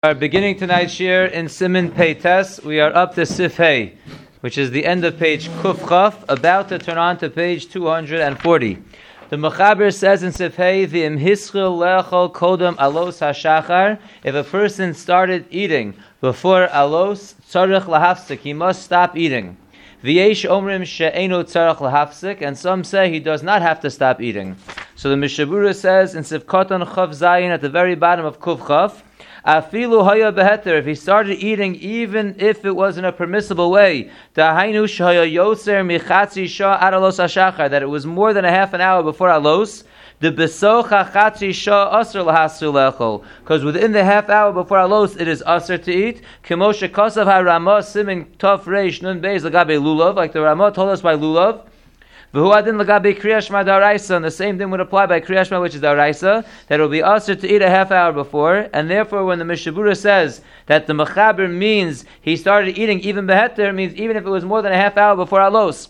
Are beginning tonight's shir in Siman Peites. We are up to Sif Hey, which is the end of page Kuf Chaf, about to turn on to page 240. The Mechaber says in Sif Hey, V'im hischil lechol kodam alos hashachar. If a person started eating before alos, tzarich lahafsik, he must stop eating. V'yesh omrim she'enu tzarich lahafsik, and some say he does not have to stop eating. So the Mishabura says in Sif Koton Chav Zayin at the very bottom of Kuf Chaf, Afilu haya beheter, if he started eating even if it was in a permissible way, dahainu shaya yoser michatzi shah adalos hashachar, that it was more than a half an hour before alos, the besocha chatzi shah asr lahasu lechol, because within the half hour before alos it is asr to eat. Kemoshe kosav ha-Ramah simin tov reish nun beis lagabe lulav, like the Ramah told us by lulav. And the same thing would apply by Kriya Shema, which is Daraisa, that it will be usher to eat a half hour before, and therefore when the Mishabura says that the Mechaber means he started eating even Beheter, means even if it was more than a half hour before Alos.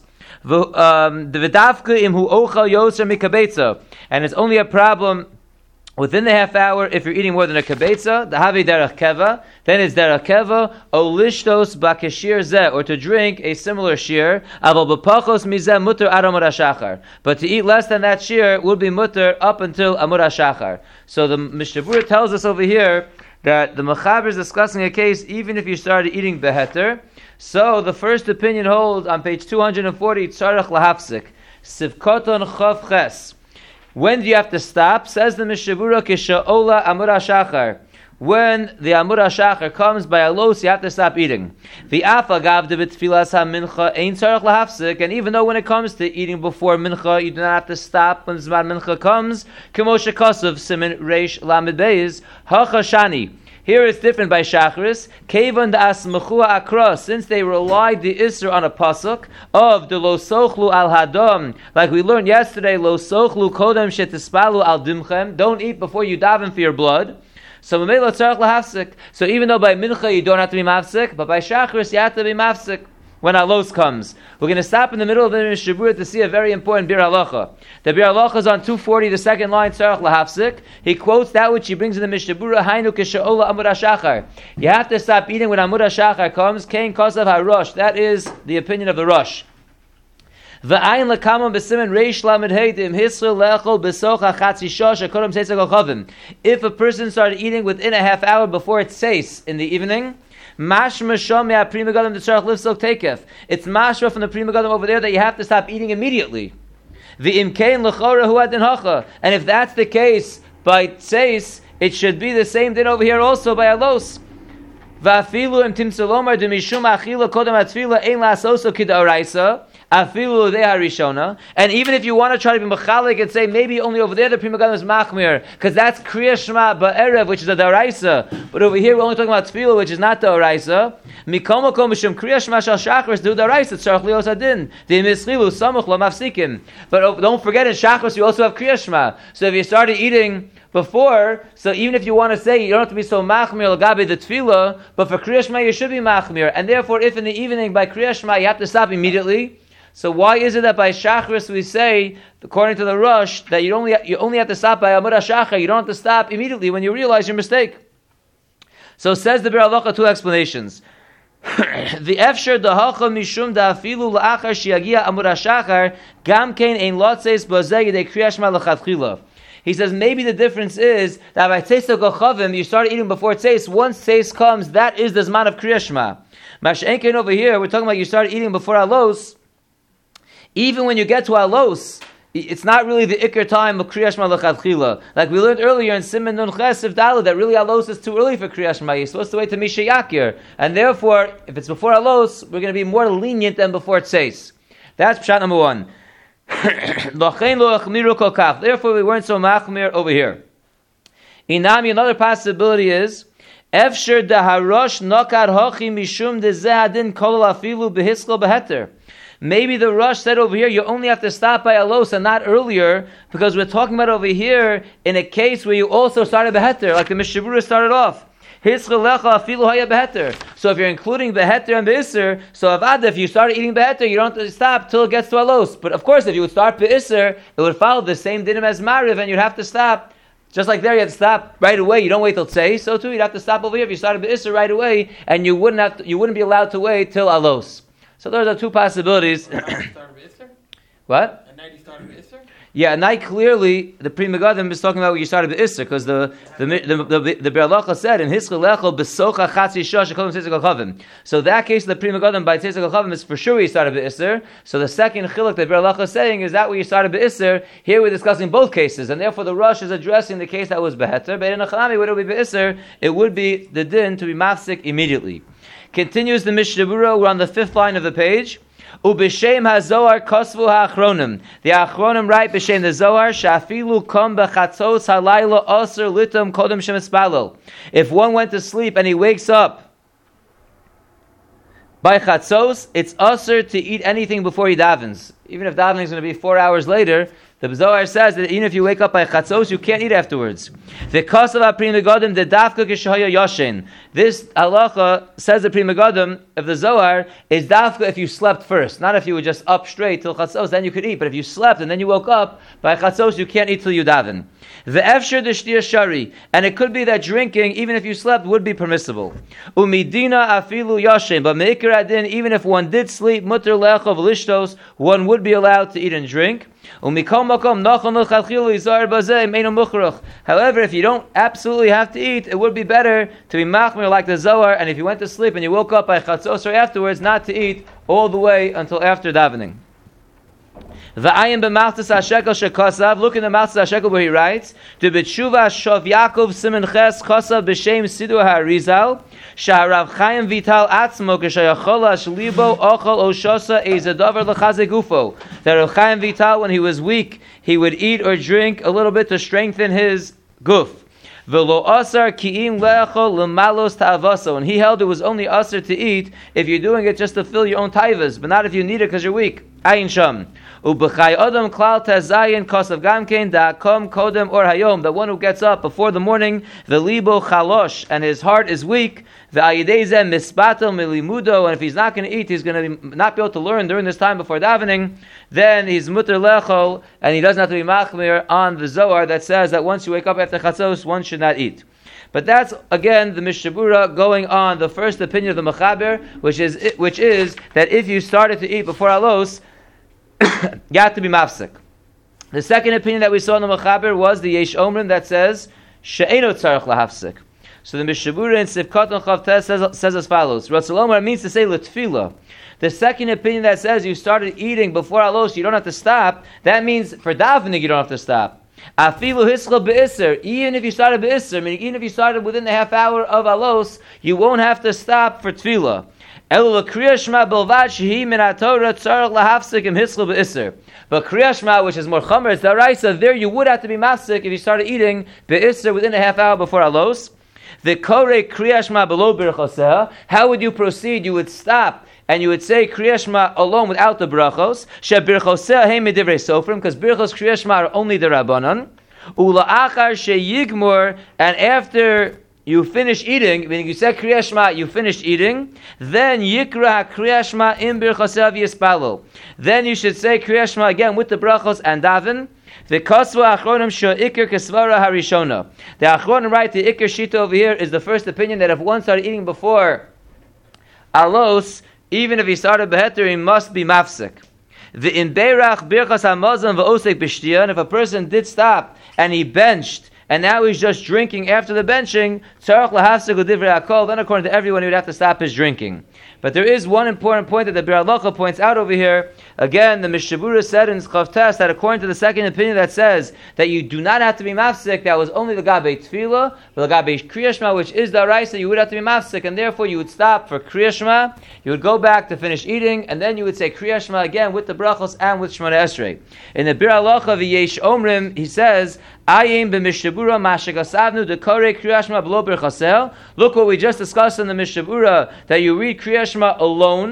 And it's only a problem within the half hour if you're eating more than a kabetza, the havi derech keva, then it's derech keva, o lishtos bakashir zeh, or to drink a similar shir, aval b'pachos mizeh mutter ad amud hashachar. But to eat less than that shir would be mutter up until amud hashachar. So the Mishabura tells us over here that the Mechaber is discussing a case even if you started eating beheter. So the first opinion holds on page 240, tzarech lahafsik, sivkoton chav ches. When do you have to stop? Says the Mishabura, Kisha'ola Amud HaShachar. When the Amud HaShachar comes by alos, you have to stop eating. The Afa Gav de B'tfilas HaMincha Ein Tzarech Lahafsik. And even though when it comes to eating before Mincha, you do not have to stop when Zman Mincha comes. Kemoshe Kosav Simin Reish Lamed Beis Hachashani. Here it's different by Shacharis. Kevan da'asmechua akra, since they relied the Isser on a pasuk of the lo sochlu al hadam, like we learned yesterday, lo sochlu kodem shetispalu al dimchem, don't eat before you daven for your blood. So mamela tzarech lahafsik. So even though by mincha you don't have to be mafsik, but by Shacharis you have to be mafsik when alos comes. We're going to stop in the middle of the Mishabura to see a very important Bir Halacha. The Bir Halacha is on 240, the second line, tzarech lahafsik. He quotes that which he brings in the Mishabura, hainu kisha'ola amud hashachar. You have to stop eating when amud hashachar comes. Kein kosav ha-rosh. That is the opinion of the Rosh. V'ayin lekamam b'simen reish lamed heidim hisril lechol b'socha chatzi shosh akodem tzetzak al-chavim. If a person started eating within a half hour before it says in the evening, mashma shomya prima gadam d'tzarech lifsok tekef. It's mashma from the prima gadam over there that you have to stop eating immediately. V'imkein l'chora hu adin hacha. And if that's the case by tzeis, it should be the same thing over here also by alos. V'afilu im timtzalomar demishum achila kodem atfila ein la'asoso k'da'oraisa. Afilu deha rishona. And even if you want to try to be machalik and say maybe only over there the prima gadam is machmir, because that's kriya shema ba'erev, which is a daraisa. But over here we're only talking about tefillah, which is not the daraisa. Mikol makom mishum kriya shema shal shachris do daraisa tzarich lios adin de'mischilu samuch lo mafsikim. But don't forget in shachris you also have kriya shema. So if you started eating before, so even if you want to say you don't have to be so machmir l'gabe the tefillah, but for kriya shema you should be machmir. And therefore, if in the evening by kriya shema you have to stop immediately, so why is it that by Shachris we say, according to the Rosh, that you only have to stop by Amud HaShachar, you don't have to stop immediately when you realize your mistake? So says the Bir Halacha, two explanations. The efsher dahacha mishum da'afilu la'achar shiagia Amud HaShachar gam kein ein lotzes b'zeh yedei kriya shema l'chadchila. He says maybe the difference is that by Tzeis Gachavim you start eating before Tzeis. Once Tzeis comes, that is the Zman of Kriya Shema. Mash'enkein over here, we're talking about you start eating before Alos. Even when you get to Alos, it's not really the Iker time of Kriya Shema l'chadchila. Like we learned earlier in Siman Nun Ches of Dalet, that really Alos is too early for Kriya Shema. You're supposed to wait to Misha Yakir. And therefore, if it's before Alos, we're going to be more lenient than before Tzeis. That's Pshat number one. Therefore, we weren't so machmir over here. Inami, another possibility is, Efsher daharosh nokar hochi mishum dezehadin kol afilu behiskol beheter. Maybe the Rosh said over here, you only have to stop by alos and not earlier, because we're talking about over here in a case where you also started beheter, like the Mishabura started off. So if you're including beheter and beiser, so if you started eating beheter, you don't have to stop till it gets to alos. But of course, if you would start beiser, it would follow the same dinim as mariv, and you'd have to stop Just like there, you have to stop right away. You don't wait till tzei. So too, you'd have to stop over here if you started b'isser right away, and you wouldn't be allowed to wait till alos. So those are two possibilities. What? At night you started b'isser? Yeah, at night clearly the Pri Megadim is talking about when you started b'isser, because the Biur Halacha said in Hiskal Lechel b'socha chatzi shah shekodim tzeitzek al chavim. So that case, the Pri Megadim by tzeitzek al chavim is for sure you started b'isser. So the second chiluk that Biur Halacha is saying is that where you started b'isser. Here we're discussing both cases, and therefore the Rosh is addressing the case that was beheter. But in a chanami, would it be b'isser? It would be the din to be mafsik immediately. Continues the Mishnah Berurah. We're on the 5th line of the page. Ubishem hazohar kosvu haachronim. The achronim write b'shem the Zohar shafilu kom bechatzos halayla aser litum kodem shemispalel. If one went to sleep and he wakes up by chatzos, it's aser to eat anything before he davens. Even if davening is going to be 4 hours later, the Zohar says that even if you wake up by chatzos, you can't eat afterwards. The kasav Pri Megadim the dafka kishahaya yashin. This halacha, says the Pri Megadim of the Zohar, is dafka if you slept first, not if you were just up straight till chatzos, then you could eat. But if you slept and then you woke up by chatzos, you can't eat till you daven. The efshir the shtir shari, and it could be that drinking, even if you slept, would be permissible. Umidina afilu yashin, but meikar adin, even if one did sleep, mutter lechov lishtos, one would be allowed to eat and drink. However, if you don't absolutely have to eat, it would be better to be machmir like the Zohar, and if you went to sleep and you woke up by chatzos or afterwards, not to eat all the way until after davening. V'ayin b'malchus HaShekel shekosav. Look in the Malchus HaShekel where he writes, "To b'tshuva shov Yaakov simen ches kosav b'shem Sidur HaRizal shaharav Chaim Vital atzmo k'shayachol shlibo ochol oshosa ezedavar l'chazek gufo." That Rav Chaim Vital, when he was weak, he would eat or drink a little bit to strengthen his guf. V'lo asar ki'im le'achol l'malos ta'avaso. And he held it was only asar to eat if you're doing it just to fill your own taivas, but not if you need it because you're weak. Ayin sham. Ubechai adam klal tazayin kosav gamkein da'akom kodem or hayom. The one who gets up before the morning, the libo chalosh, and his heart is weak. The ayidezeh misbatel milimudo, and if he's not going to eat, he's going to not be able to learn during this time before davening. Then he's mutter lechol, and he doesn't have to be machmir on the Zohar that says that once you wake up after chatzos, one should not eat. But that's again the Mishnah Berurah going on the first opinion of the Mechaber, which is that if you started to eat before alos, you have to be mafsik. The second opinion that we saw in the Mechaber was the Yesh Omrim that says she'eno tzarich lahafsik. So the Mishnah Berurah in Sivkot and Chavtes says as follows: Ratzul Omer means to say l'tfila. The second opinion that says you started eating before alos, you don't have to stop. That means for davening you don't have to stop. Afilu hiskal be'isser. Even if you started be'isser, meaning even if you started within the half hour of alos, you won't have to stop for tefillah. But Kriya Shema, which is more chomer, it's the Raisa, there you would have to be mafsik if you started eating be'isser within a half hour before alos. The Kore Kriya Shema below birchoseh. How would you proceed? You would stop and you would say Kriya Shema alone without the brachos. She birchoseh hey midivrei sofrim, because birchos Kriya Shema are only the rabbanon. Ula achar sheyigmor, and after you finish eating, meaning you said Kriya Shema, you finished eating, then Yikra Kriya Shema in Birchosav Yispalo. Then you should say Kriya Shema again with the brachos and daven. The Kasva Achronim Shah Ikr Kesvara Harishona. The Achronim write the Ikr Shita over here is the first opinion that if one started eating before alos, even if he started beheter, he must be mafsik. The in Beirach Birchas Hamazon V'osek B'shtia, and if a person did stop and he benched, and now he's just drinking after the benching, then according to everyone, he would have to stop his drinking. But there is one important point that the Biur Halacha points out over here. Again, the Mishnah Berurah said in Chavtes that according to the second opinion that says that you do not have to be mafsik, that was only the Gabe Tefillah, but the Gabe Kriya Shema, which is the Raisa, you would have to be mafsik, and therefore you would stop for Kriya Shema, you would go back to finish eating, and then you would say Kriya Shema again with the brachos and with Shemona Esrei. In the Biur Halacha v'yesh Omrim, he says, Ayim b'Mishnah Berurah mashakasavnu dekore Kriya Shema below birchasel. Look what we just discussed in the Mishnah Berurah, that you read Kriya Shema alone.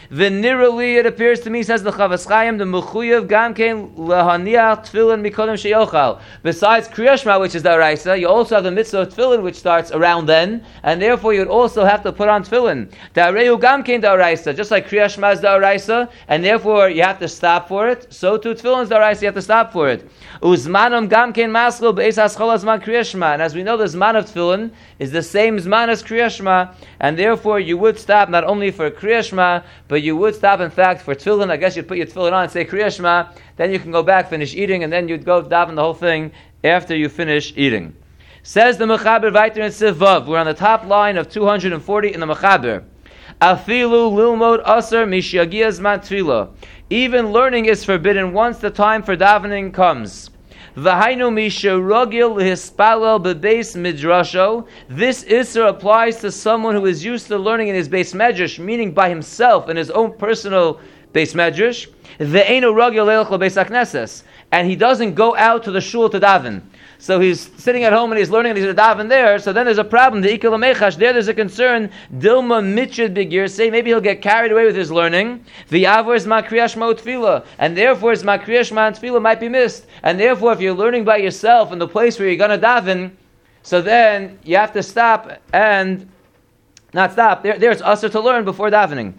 V'nirali, it appears to me, says the Chavas Chaim, the Mechuyev Gamkein Lahaniach Tefillin Mikodem Sheyochal. Besides Kriya Shema, which is the Araisa, you also have the mitzvah of Tefillin, which starts around then, and therefore you would also have to put on Tefillin. The Areu Gamkein the Araisa, just like Kriya Shema is the Araisa, and therefore you have to stop for it, so too Tefillin is the Araisa, you have to stop for it. Uzmanam Gamkein Maskil Be'ez HaSchol Zman Kriya Shema, and as we know the Zman of Tefillin is the same Zman as Kriya Shema, and therefore you would stop not only for Kriya Shema, but you would stop in fact for Tefillin. I guess you'd put your Tefillin on and say Kriya Shema, then you can go back, finish eating, and then you'd go daven the whole thing after you finish eating. Says the Mechaber weiter in Siv Vav, we're on the top line of 240 in the Mechaber. Afilu lilmod aser mishagia zman tefillah. Even learning is forbidden once the time for davening comes. V'hainu misharogil hispalel bebeis midrasho. This isser applies to someone who is used to learning in his beis medrash, meaning by himself in his own personal beis medrash. Ve'einu rogil leilach lebeis hakneses, and he doesn't go out to the shul to daven. So he's sitting at home and he's learning and he's going to daven there. So then there's a problem. The ikal mechash, there's a concern. Dilma mitchid begir, say maybe he'll get carried away with his learning. V'yavor is ma kriya shema tefillah, and therefore his ma kriya shema and tefillah might be missed. And therefore, if you're learning by yourself in the place where you're going to daven, so then you have to stop and not stop. There it's usher to learn before davening.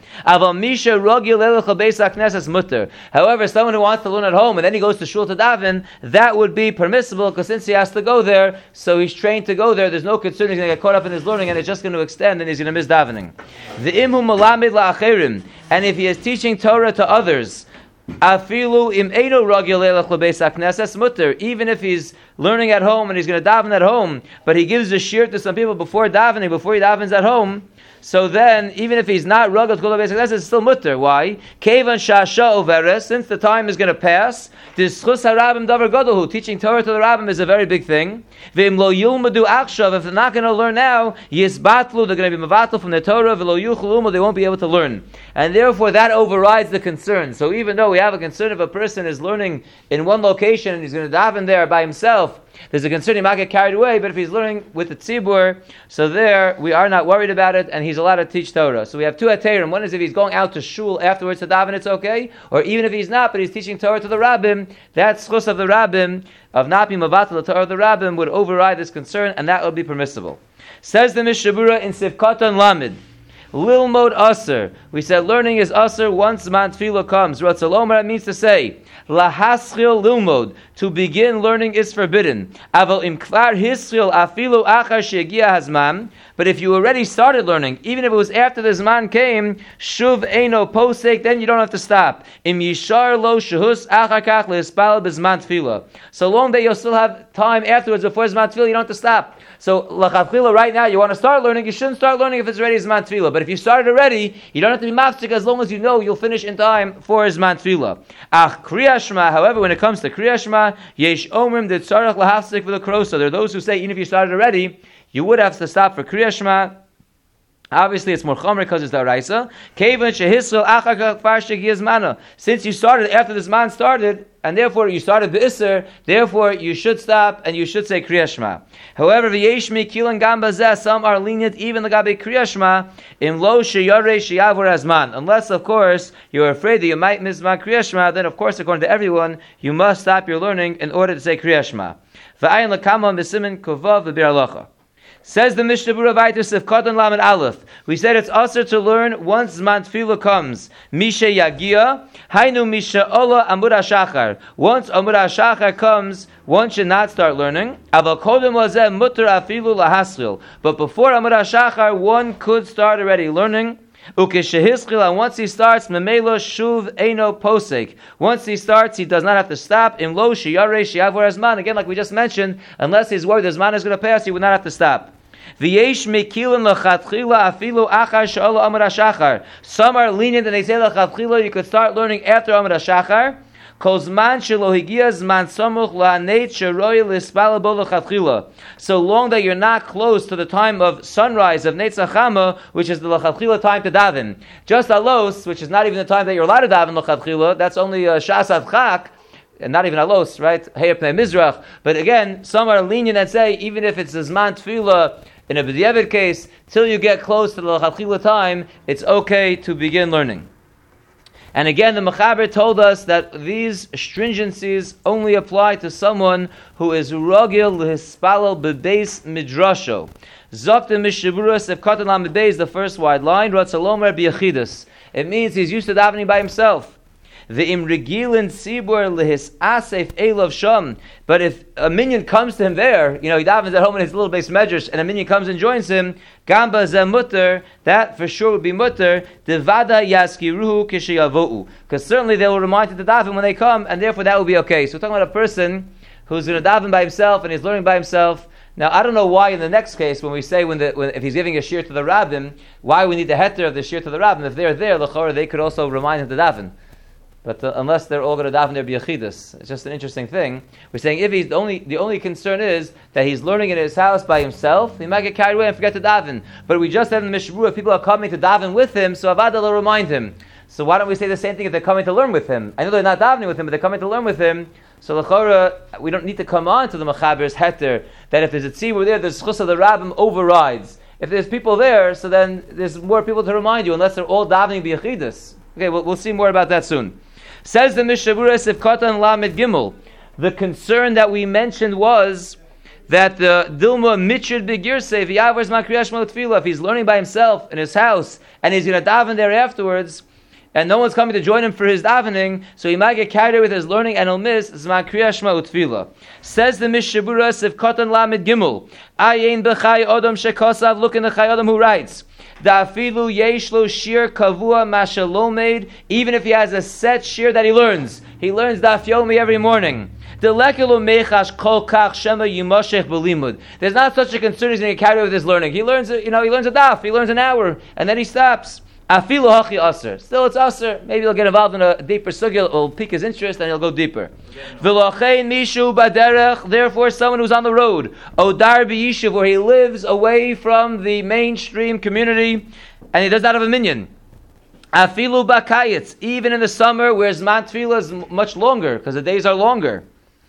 However, someone who wants to learn at home and then he goes to shul to daven, that would be permissible because since he has to go there, so he's trained to go there. There's no concern he's going to get caught up in his learning and it's just going to extend and he's going to miss davening. And if he is teaching Torah to others, even if he's learning at home and he's going to daven at home, but he gives a shir to some people before davening, before he davens at home, so then even if he's not rugged to beis hakneses, it's still mutter. Why? Kevan shasha overes, since the time is going to pass. This chus harabim davar gadol, teaching Torah to the rabbim is a very big thing. V'im lo yilmadu achshav, if they're not going to learn now, yisbatlu, they're going to be mevatel from the Torah. V'lo yuchlu, they won't be able to learn, and therefore that overrides the concern. So even though we have a concern if a person is learning in one location and he's going to daven there by himself, there's a concern he might get carried away, but if he's learning with the tzibur, so there we are not worried about it, and he's allowed to teach Torah. So we have two heterim. One is if he's going out to shul afterwards to daven, it's okay, or even if he's not, but he's teaching Torah to the rabbim, that schus of the rabbim, of not being mavatal the Torah of the rabbim, would override this concern, and that would be permissible. Says the Mishabura in Sivkatan Lamed, Lilmod Aser. We said learning is Aser once Zman Tefillah comes. Ratzalomar means to say, Lahaschil Lilmod, to begin learning is forbidden. Aval im kvar hischil afilu achar shegia hazman. But if you already started learning, even if it was after the Zman came, Shuv Eino Posek, then you don't have to stop. Im Yishar Lo Shehus Achar Kach Lehispal B'Zman Tefillah. So long that you'll still have time afterwards before Zman Tefillah, you don't have to stop. So L'chatchila, right now, you want to start learning, you shouldn't start learning if it's already Zman Tefillah. But if you started already, you don't have to be mafsik as long as you know you'll finish in time for Zman Tefillah. Ach Kriya Shema, however, when it comes to Kriya Shema, Yesh Omrim de Tzarech Lahafsik for the Krosa. There are those who say, even if you started already, you would have to stop for Kriya Shema. Obviously, it's more chomer because it's the Araisa. Since you started after this man started, and therefore you started the Isser, therefore you should stop and you should say Kriya Shema. However, v'yeshmi kilan gam bazeh, some are lenient even l'gabe Kriya Shema im lo sheyarei sheyavur azman. Unless, of course, you're afraid that you might miss my Kriya Shema, then of course, according to everyone, you must stop your learning in order to say Kriya Shema. V'ayin l'kama b'simin kovav v'bir halacha. Says the Mishnah Berurah Vayter Sivkatan Lamed Aleph. We said it's also to learn once Zman Tefillah comes. Misha Yagia, Hainu Misha Ola Amud HaShachar. Once Amud HaShachar comes, one should not start learning. Aval Kodem Lazeh Mutter Afilu Lahaschil. But before Amud HaShachar, one could start already learning. And once he starts, Memelo Shuv Eino Posek. Once he starts, he does not have to stop. In Lo Shiyare Shiyavor Azman. Again, like we just mentioned, unless he's worried the Zman is going to pass, he would not have to stop. V'yesh mekilin lechatchila afilu achar she'ola amud hashachar. Some are lenient and they say lechatchila you could start learning after amud hashachar. So long that you're not close to the time of sunrise of Netzach Chama, which is the L'chatchila time to daven. Just alos, which is not even the time that you're allowed to daven L'chatchila, that's only Shas Adchak, and not even alos, right? Hey Pnei Mizrach. But again, some are lenient and say, even if it's a Zman Tefillah, in a B'diavad case, till you get close to the L'chatchila time, it's okay to begin learning. And again, the Mechaber told us that these stringencies only apply to someone who is rogil l'hispalel bebeis midrasho. Zok the mishaburas if katan lam bebeis, the first wide line, ratzalomer biyachidus. It means he's used to davening by himself. The imregilin sibur lehis asef elov sham. But if a minion comes to him there, he davens at home in his little base medrash, and a minion comes and joins him, gamba zemutter, that for sure would be mutter, devada yaskiruhu kishiyavohu. Because certainly they will remind him to daven when they come, and therefore that will be okay. So we're talking about a person who's going to daven by himself, and he's learning by himself. Now, I don't know why in the next case, when we say if he's giving a shir to the rabbin, why we need the heter of the shir to the rabbin. If they're there, l'chorah, they could also remind him to daven. But unless they're all going to daven their biyachidus, it's just an interesting thing. We're saying if he's the only concern is that he's learning in his house by himself, he might get carried away and forget to daven. But we just said in the Mishmur, if people are coming to daven with him, so Avada will remind him. So why don't we say the same thing if they're coming to learn with him? I know they're not davening with him, but they're coming to learn with him. So l'chorah, we don't need to come on to the Mechaber's heter that if there's a tzibur there, the schus of the rabbim overrides. If there's people there, so then there's more people to remind you, unless they're all davening biyachidus. Okay, we'll see more about that soon. Says the Mishabura Sifkatan Lamed Gimel. The concern that we mentioned was that the Dilma Mitchid Begirse, if he's learning by himself in his house and he's going to daven there afterwards, and no one's coming to join him for his davening, so he might get carried away with his learning and he'll miss Zman Kriya Shema Utfila. Says the Mishabura Sifkatan Lamed Gimel. Ayin B'chai Odom Shekosav, look in the Chai Odom who writes, Da'afilu yeshlo shir kavua mashalomed, even if he has a set shir that he learns Daf Yomi every morning. There's not such a concern he's going to carry away with his learning. He learns he learns a daf, he learns an hour, and then he stops. Afilu hachi aser. Still it's aser. Maybe he'll get involved in a deeper sugya, it'll pique his interest, and he'll go deeper. Therefore, someone who's on the road, Odar b'yishuv, where he lives away from the mainstream community, and he does not have a minyan. Afilu bakayitz, even in the summer, where Zman Tefillah is much longer, because the days are longer.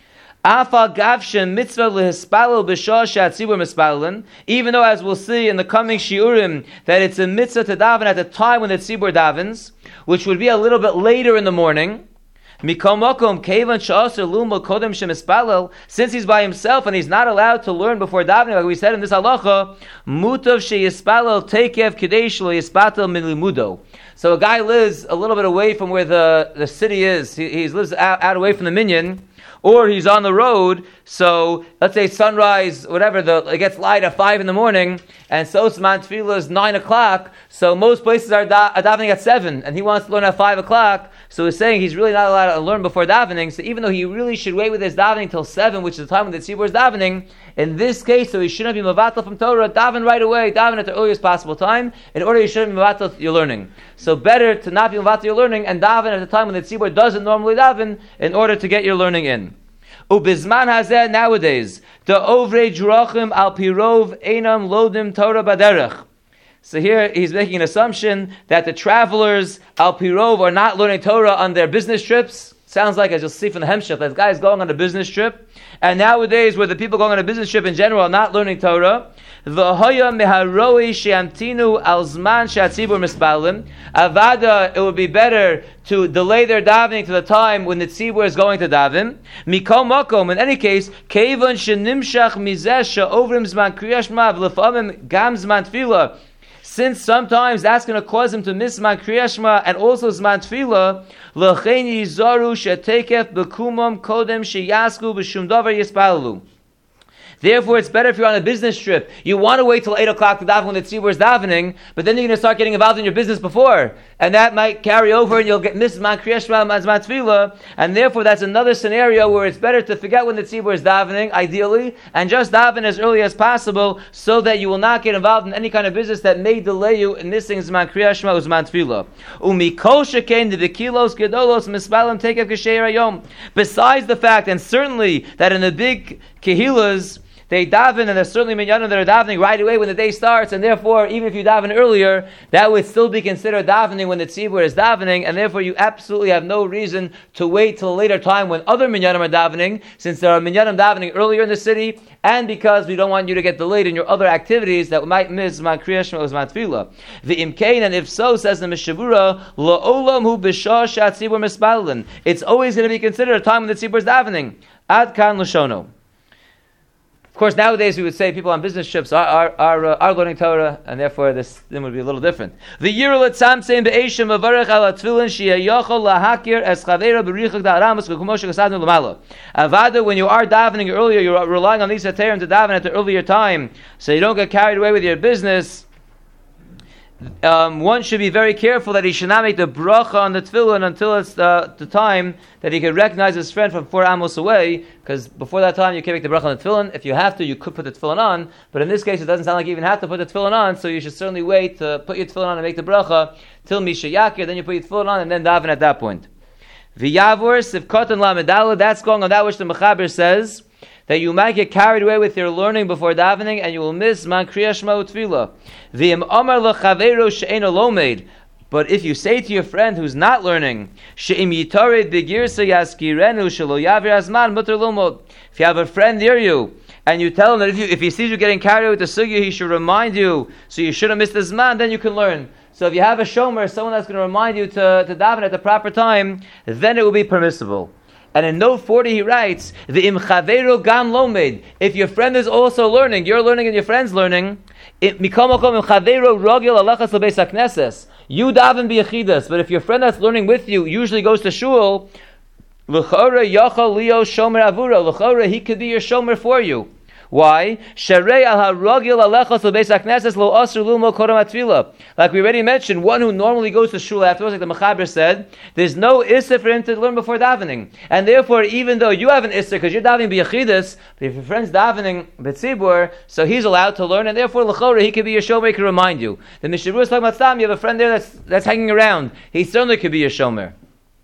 Afal gavshem mitzvah lehispalel b'shah she'atzibur mispalelin. Even though, as we'll see in the coming shiurim, that it's a mitzvah to daven at the time when the tzibur davens, which would be a little bit later in the morning. Mikol makom kevan she'aser lumah kodem shemispalel. Since he's by himself and he's not allowed to learn before davening, like we said in this halacha, mutav sheyispalel tekev kadesh lo yispatel min limudo. So a guy lives a little bit away from where the city is. He lives out away from the minyan. Or he's on the road, so let's say sunrise, whatever, it gets light at 5 in the morning, and so Zman Tefillah is 9 o'clock, so most places are davening at 7, and he wants to learn at 5 o'clock, so he's saying he's really not allowed to learn before davening, so even though he really should wait with his davening till 7, which is the time when the tzibur is davening, in this case, so he shouldn't be mevatel from Torah, daven right away, daven at the earliest possible time, in order you shouldn't be mevatel your learning. So better to not be mevatel your learning, and daven at the time when the tzibur doesn't normally daven, in order to get your learning in. Ubizman hazeh, nowadays, the ovrei drachim al pirov einam lodim Torah baderech. So here he's making an assumption that the travelers al pirov are not learning Torah on their business trips. Sounds like, as you'll see from the Hemshech, that guy is going on a business trip. And nowadays, where the people going on a business trip in general are not learning Torah, V'hoya meharoi she'amtinu al zman she'atzibur mispalim. Avada, it would be better to delay their davening to the time when the tzibur is going to daven. Mikol makom, in any case, keivan she'nimshach mizeh she'ovrim zman kriya shema v'lefamim gam zman tefillah. Since sometimes that's going to cause him to miss Zman Kriya Shema and also Zman Tefillah, l'chein yizaru she'tekef b'kumam kodem sheyasku b'shum davar yispalalu. Therefore, it's better if you're on a business trip. You want to wait till 8 o'clock to daven when the tzibur is davening, but then you're going to start getting involved in your business before. And that might carry over and you'll miss Zman Kriya Shema and Zman Tefillah. And therefore, that's another scenario where it's better to forget when the tzibur is davening, ideally, and just daven as early as possible so that you will not get involved in any kind of business that may delay you in missing Zman Kriya Shema or Zman Tefillah. Umikol shekain devikilos gedolos mispalim tekev k'sheir hayom. Besides the fact, and certainly that in the big kehilas, they daven, and there's certainly minyanim that are davening right away when the day starts, and therefore, even if you daven earlier, that would still be considered davening when the tzibur is davening, and therefore you absolutely have no reason to wait till a later time when other minyanim are davening, since there are minyanim davening earlier in the city, and because we don't want you to get delayed in your other activities that might miss Zman Kriya Shema or Zman Tefillah. The imkain, and if so, says the Mishavura, La'olam hu b'shah shat tzibur mispalin. It's always going to be considered a time when the tzibur is davening. Ad kan l'shono. Of course, nowadays we would say people on business trips are learning Torah, and therefore this thing would be a little different. The yirul etzamsein be'eshim avarech ala tefillin sheyachol lahakir es chavera b'richak da'aramus v'kumoshe kasadnu l'malo. Avada, when you are davening earlier, you're relying on these heterim to daven at the earlier time, so you don't get carried away with your business. One should be very careful that he should not make the bracha on the tefillin until it's the time that he can recognize his friend from 4 amos away, because before that time you can't make the bracha on the tefillin. If you have to, you could put the tefillin on, but in this case it doesn't sound like you even have to put the tefillin on, so you should certainly wait to put your tefillin on and make the bracha till Misha Yakir, then you put your tefillin on and then daven at that point. V'yavur sivkotan lamedala, that's going on that which the Mechaber says, that you might get carried away with your learning before davening, and you will miss man kriya shema utfila. V'im amar lechaveiro she'ena lomed. But if you say to your friend who's not learning, she'im yitared begirsa yaskirenu shelo yavir azman muter lomod. If you have a friend near you, and you tell him that if he sees you getting carried away with the sugya, he should remind you, so you shouldn't miss this man, then you can learn. So if you have a shomer, someone that's going to remind you to daven at the proper time, then it will be permissible. And in note 40 he writes, the im chaveru gam lomed. If your friend is also learning, you're learning and your friend's learning, you daven biyachidas, but if your friend that's learning with you usually goes to shul, l'chora yachal leo shomer avura, l'chora he could be your shomer for you. Why? Like we already mentioned, one who normally goes to shul afterwards, like the Mechaber said, there's no issur for him to learn before davening. And therefore, even though you have an issur, because you're davening b'yachidus, but if your friend's davening b'tzibur, so he's allowed to learn, and therefore, l'chora, he could be your shomer, he can remind you. The Mishavur is talking about Stam, you have a friend there that's hanging around. He certainly could be your shomer.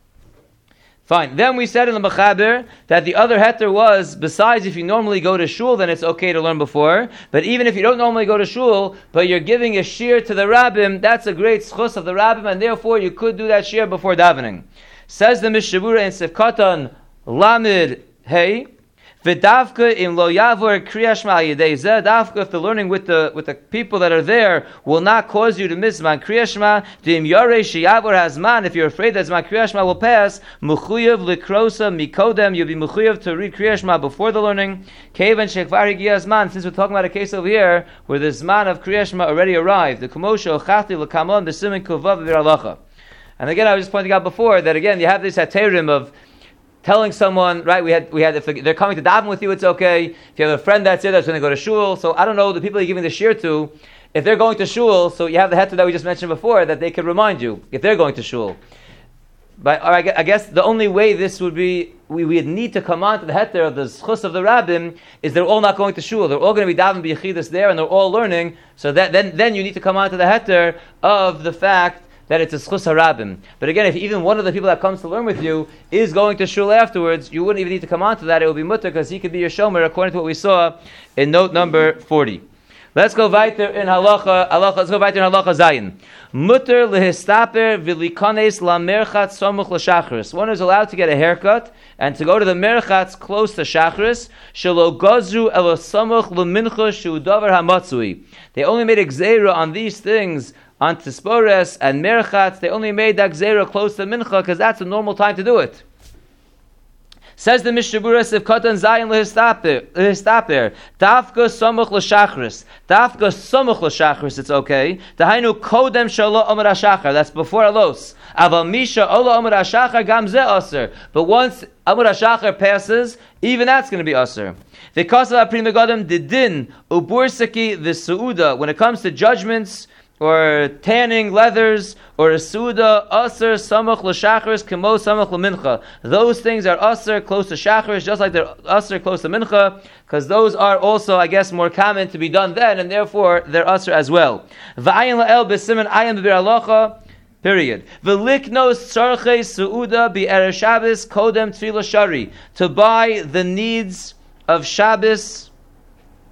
Fine. Then we said in the Mechaber that the other heter was, besides if you normally go to shul, then it's okay to learn before. But even if you don't normally go to shul, but you're giving a shir to the rabbim, that's a great schus of the rabbim, and therefore you could do that shir before davening. Says the Mishavura in Sivkatan Lamid Hey, V'davka im lo yavor kriya shema yidei zeh. Davka, if the learning with the people that are there will not cause you to miss man kriya shema. V'im yarei sheyavor hazman. If you're afraid that man kriya shema will pass, mechuyev likrosa mikodem. You'll be mechuyev to read kriya shema before the learning. Kevan shekvar higia hazman. Since we're talking about a case over here where the zman of kriya shema already arrived, the kumosha ochachti lekamon b'simin kuvav v'iralacha. And again, I was just pointing out before that again you have this heterim of telling someone, right, we had if they're coming to daven with you, it's okay. If you have a friend that's going to go to shul, so I don't know, the people you're giving the shir to, if they're going to shul, so you have the heter that we just mentioned before, that they could remind you, if they're going to shul. But I guess the only way this would be, we would need to come on to the heter of the schus of the rabbim, is they're all not going to shul. They're all going to be daven b'yechidus there, and they're all learning, so that then you need to come on to the heter of the fact that it's a schus harabim. But again, if even one of the people that comes to learn with you is going to shul afterwards, you wouldn't even need to come on to that. It will be mutter because he could be your shomer according to what we saw in note number 40. Let's go weiter in halacha. Let's go weiter in halacha zayin. Mutter lehistaper v'likones lamerchat somuch l'shachris. One is allowed to get a haircut and to go to the merchats close to shachris. Shelo gozru elo somuch l'mincha shu davar hamatzui. They only made a gzeira on these things, on Tispores and Merchatz. They only made that gzeira close to Mincha because that's a normal time to do it. Says the Mishabura, if Katan Zayin lehistaper, Dafka Samuch l'shachris. Dafka Samuch l'shachris, it's okay. Dahainu Kodem Shalom Amar HaShachar, that's before Alos. Aval Misha Ola Amar HaShachar Gam Zeh Aser. But once Amar HaShachar passes, even that's going to be Aser. V'kasav HaPri Megadim Didin Ubursaki V'Seuda. When it comes to judgments, or tanning leathers, or a suda, aser, samach l'shachris, kemo samach l'mincha. Those things are aser close to shachris, just like they're aser close to mincha, because those are also, I guess, more common to be done then, and therefore they're aser as well. V'ayin la'el b'simen ayin b'bir halacha, period. V'liknos tzarchei su'uda bi'er Shabbos kodem tefillah shari. To buy the needs of Shabbos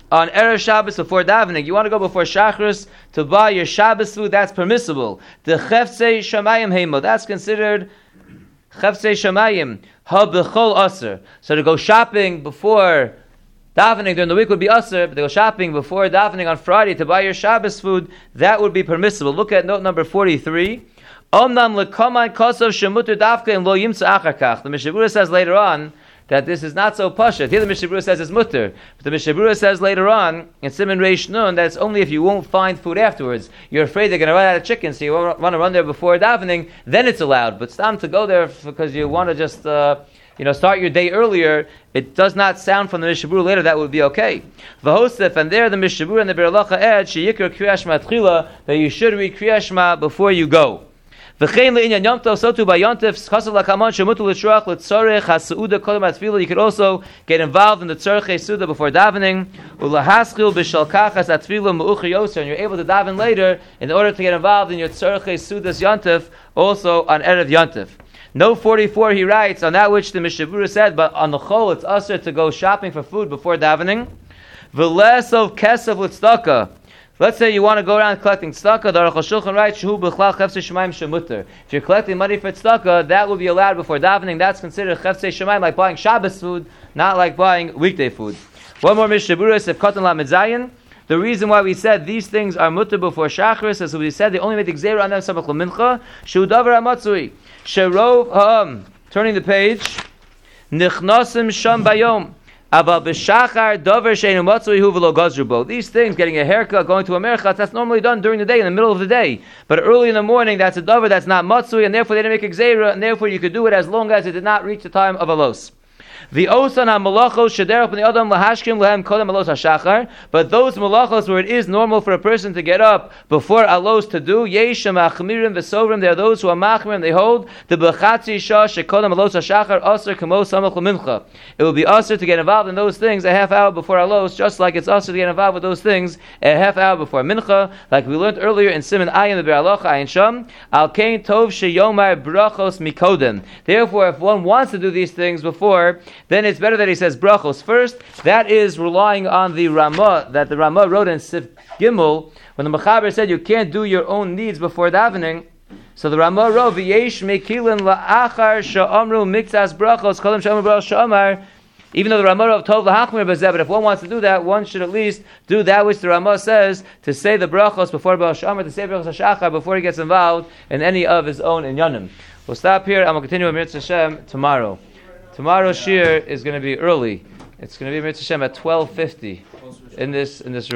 on Erev Shabbos before davening. You want to go before Shachris to buy your Shabbos food, that's permissible. The Cheftzei Shamayim Heimo, that's considered Cheftzei Shamayim, Ha B'chol Aser. So to go shopping before davening during the week would be Aser, but to go shopping before davening on Friday to buy your Shabbos food, that would be permissible. Look at note number 43. Omnam lekomai kosov shemuter dafka and lo yimtza achar kach. The Mishnah Berurah says later on that this is not so pashut. Here the Mishnah Berurah says it's mutter, but the Mishnah Berurah says later on in Siman Reish Nun that it's only if you won't find food afterwards. You're afraid they're going to run out of chicken, so you want to run there before davening. Then it's allowed. But stam to go there because you want to just start your day earlier. It does not sound from the Mishnah Berurah later that would be okay. V'hosef, and there the Mishnah Berurah and the Be'er Halacha add sheyikra Kriyas Shema tchila, that you should read Kriyas Shema before you go. V'chein le'inyan Yom Tov, so too by Yom Tov, chasav lakaman shemutu l'shruach l'tzorech ha'seuda kodem ha'tefillah. You could also get involved in the tzorech ha'seuda before davening. U'lahaschil b'shalkach ha'tefillah me'ucher yoser, and you're able to daven later in order to get involved in your tzorech ha'seudas Yom Tov, also on Erev Yom Tov. Note 44, he writes, on that which the Mishnah Berurah said, but on the chol, it's usher to go shopping for food before davening. V'les of kesef l'tzedakah. Let's say you want to go around collecting tzedakah. The Aruch HaShulchan writes, Shehu b'chlal cheftzei shemayim shemuter. If you're collecting money for tzedakah, that will be allowed before davening. That's considered cheftzei shemayim, like buying Shabbos food, not like buying weekday food. One more Mishnah Berurah, Sef Katan Lamed Zayin. The reason why we said these things are mutter before Shachris is we said they only made the gzeira on them sabach l'mincha. Shehu davar hamatzui. Sherov turning the page. Nichnasim sham bayom. Aval b'shachar davar sheinu matzui hu v'lo gazrubo. These things, getting a haircut, going to a merchat, that's normally done during the day, in the middle of the day. But early in the morning, that's a davar that's not matzui, and therefore they didn't make a gzeira, and therefore you could do it as long as it did not reach the time of alos. The osan ha-malachos shederach b'nei adam lahashkim lehem kodem alos ha-shachar. But those malachos where it is normal for a person to get up before alos to do, yeshem achmirim v'sovrim, there are those who are machmirim, they hold the b'chatzi shah shekodem alos ha-shachar aser kamo samach l'mincha. It will be aser to get involved in those things a half hour before alos, just like it's aser to get involved with those things a half hour before mincha, like we learned earlier in Siman Ayin the Be'er Halacha Ayin Sham. Al kein tov sheyomar brachos mikodem. Therefore, if one wants to do these things before, then it's better that he says brachos first. That is relying on the Ramah, that the Ramah wrote in Sif Gimel, when the Mechaber said you can't do your own needs before davening. So the Ramah wrote, V'yesh mekilin la'achar sha'amru miktas brachos, kolim sha'amru brachos sha'amar. Even though the Ramah wrote tov l'hachmir b'zeh, but if one wants to do that, one should at least do that which the Ramah says, to say the brachos before brachos sha'amar, to say brachos ha'shachar before he gets involved in any of his own inyanim. We'll stop here, and we'll continue with Mirz Hashem tomorrow. Tomorrow's shir is going to be early. It's going to be Mirz Hashem at 12:50 in this room.